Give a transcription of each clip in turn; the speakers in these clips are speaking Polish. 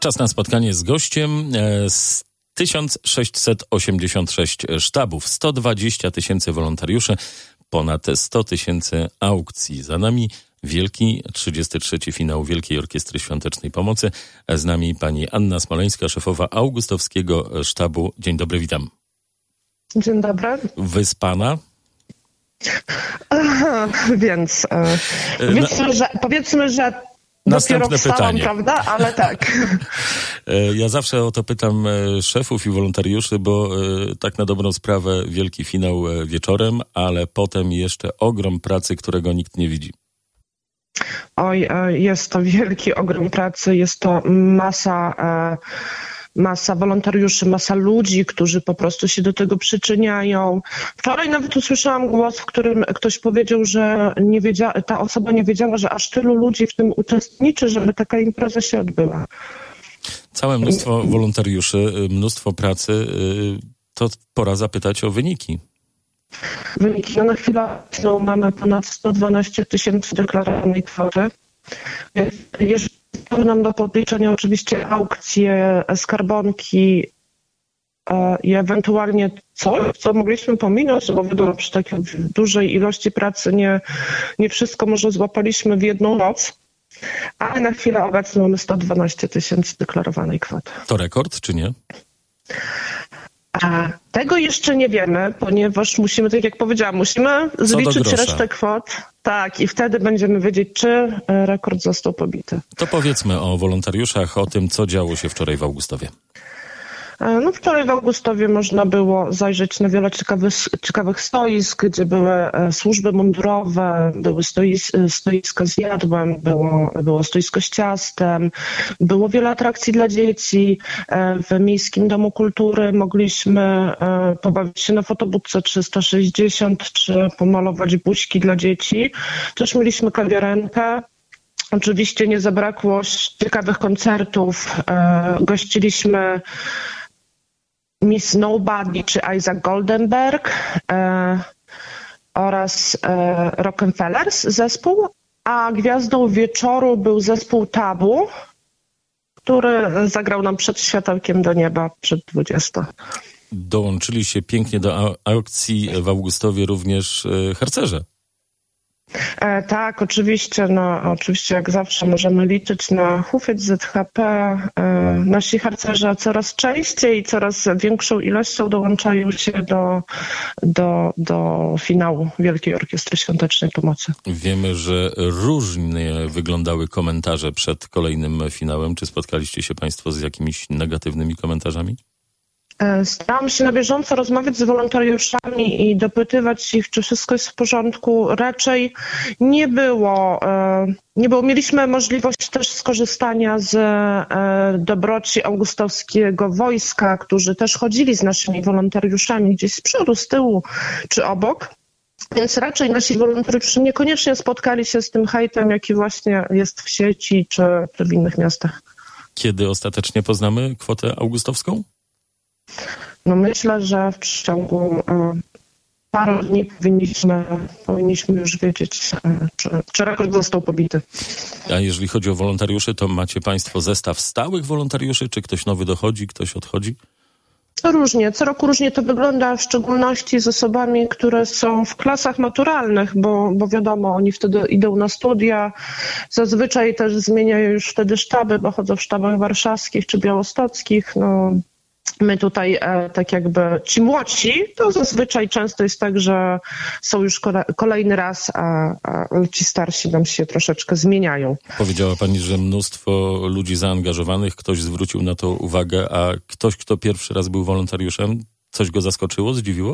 Czas na spotkanie z gościem. 1686 sztabów, 120 tysięcy wolontariuszy, ponad 100 tysięcy aukcji. Za nami wielki 33. finał Wielkiej Orkiestry Świątecznej Pomocy. Z nami pani Anna Smoleńska, szefowa Augustowskiego Sztabu. Dzień dobry, witam. Dzień dobry. Wyspana? Więc powiedzmy, że następne pytanie, prawda? Ale tak. Ja zawsze o to pytam szefów i wolontariuszy, bo tak na dobrą sprawę wielki finał wieczorem, ale potem jeszcze ogrom pracy, którego nikt nie widzi. Oj, jest to wielki ogrom pracy, jest to masa wolontariuszy, masa ludzi, którzy po prostu się do tego przyczyniają. Wczoraj nawet usłyszałam głos, w którym ktoś powiedział, że ta osoba nie wiedziała, że aż tylu ludzi w tym uczestniczy, żeby taka impreza się odbyła. Całe mnóstwo wolontariuszy, mnóstwo pracy. To pora zapytać o wyniki. Wyniki. No na chwilę mamy ponad 112 tysięcy deklarowanej kwoty. Jeszcze nam do podliczenia oczywiście aukcje, skarbonki i ewentualnie co mogliśmy pominąć, bo wiadomo, przy takiej dużej ilości pracy nie wszystko może złapaliśmy w jedną noc, ale na chwilę obecną mamy 112 tysięcy deklarowanej kwoty. To rekord, czy nie? Tego jeszcze nie wiemy, ponieważ musimy, tak jak powiedziałam, zliczyć resztę kwot. Tak, i wtedy będziemy wiedzieć, czy rekord został pobity. To powiedzmy o wolontariuszach, o tym, co działo się wczoraj w Augustowie. No wczoraj w Augustowie można było zajrzeć na wiele ciekawych stoisk, gdzie były służby mundurowe, były stoiska z jadłem, było stoisko z ciastem, było wiele atrakcji dla dzieci. W Miejskim Domu Kultury mogliśmy pobawić się na fotobudce 360 czy pomalować buźki dla dzieci. Też mieliśmy kawiarenkę. Oczywiście nie zabrakło ciekawych koncertów. Gościliśmy Miss Nobody czy Isaac Goldenberg oraz Rockefellers zespół, a gwiazdą wieczoru był zespół Tabu, który zagrał nam przed światełkiem do nieba przed 20. Dołączyli się pięknie do aukcji w Augustowie również harcerze. Tak, oczywiście. Oczywiście jak zawsze możemy liczyć na Hufiec ZHP. Nasi harcerze coraz częściej i coraz większą ilością dołączają się do finału Wielkiej Orkiestry Świątecznej Pomocy. Wiemy, że różnie wyglądały komentarze przed kolejnym finałem. Czy spotkaliście się państwo z jakimiś negatywnymi komentarzami? Starałam się na bieżąco rozmawiać z wolontariuszami i dopytywać ich, czy wszystko jest w porządku. Raczej nie było. Mieliśmy możliwość też skorzystania z dobroci augustowskiego wojska, którzy też chodzili z naszymi wolontariuszami gdzieś z przodu, z tyłu czy obok. Więc raczej nasi wolontariusze niekoniecznie spotkali się z tym hejtem, jaki właśnie jest w sieci czy w innych miastach. Kiedy ostatecznie poznamy kwotę augustowską? No myślę, że w ciągu paru dni powinniśmy już wiedzieć, czy rekord został pobity. A jeżeli chodzi o wolontariuszy, to macie państwo zestaw stałych wolontariuszy, czy ktoś nowy dochodzi, ktoś odchodzi? Różnie, co roku różnie to wygląda, w szczególności z osobami, które są w klasach maturalnych, bo wiadomo, oni wtedy idą na studia, zazwyczaj też zmieniają już wtedy sztaby, bo chodzą w sztabach warszawskich czy białostockich, My tutaj tak jakby ci młodsi, to zazwyczaj często jest tak, że są już kolejny raz, a ci starsi nam się troszeczkę zmieniają. Powiedziała pani, że mnóstwo ludzi zaangażowanych, ktoś zwrócił na to uwagę, a ktoś, kto pierwszy raz był wolontariuszem, coś go zaskoczyło, zdziwiło?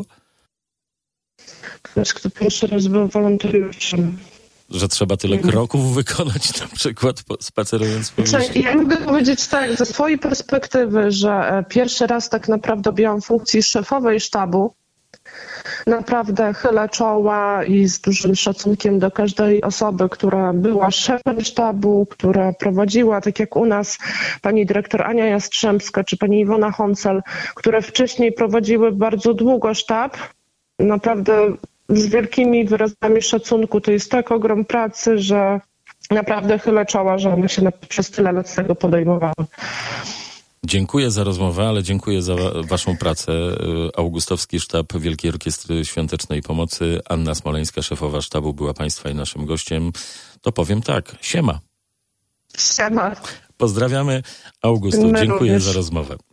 Ktoś, kto pierwszy raz był wolontariuszem. Że trzeba tyle kroków wykonać, na przykład spacerując po mieście? Ja mogę powiedzieć tak, ze swojej perspektywy, że pierwszy raz tak naprawdę objęłam funkcji szefowej sztabu. Naprawdę chylę czoła i z dużym szacunkiem do każdej osoby, która była szefem sztabu, która prowadziła, tak jak u nas pani dyrektor Ania Jastrzębska czy pani Iwona Honcel, które wcześniej prowadziły bardzo długo sztab. Naprawdę z wielkimi wyrazami szacunku. To jest tak ogrom pracy, że naprawdę chylę czoła, że one się przez tyle lat z tego podejmowały. Dziękuję za rozmowę, ale dziękuję za waszą pracę. Augustowski Sztab Wielkiej Orkiestry Świątecznej Pomocy. Anna Smoleńska, szefowa sztabu, była państwa i naszym gościem. To powiem tak, siema. Siema. Pozdrawiamy. Augustów, dziękuję za rozmowę.